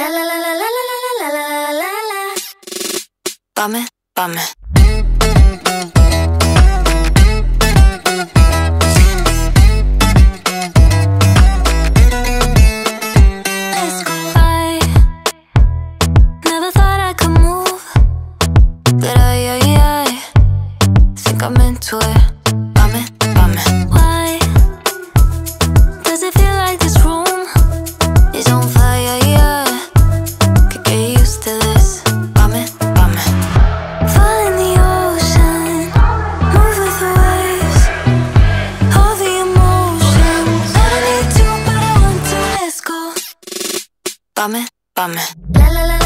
La la la la la la la la la la la. Bame, bame. Let's go. I never thought I could move, but I think I'm into it. Bame, bame. Why does it feel like this room is on fire? Yeah, could get used to this. Bame, bame. Fall in the ocean, move with the waves, all the emotions. I don't need to, but I want to. Let's go. Bame, bame. La la la.